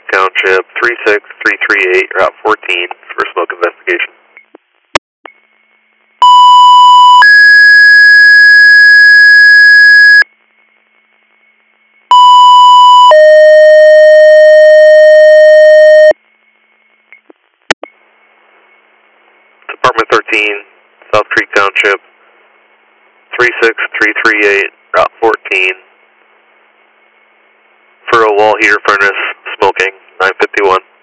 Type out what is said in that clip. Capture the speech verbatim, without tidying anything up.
Township, three six three three eight, Route fourteen, for smoke investigation. Department thirteen, South Creek Township, three six three three eight, Route fourteen, for a wall heater furnace, smoking, nine fifty-one.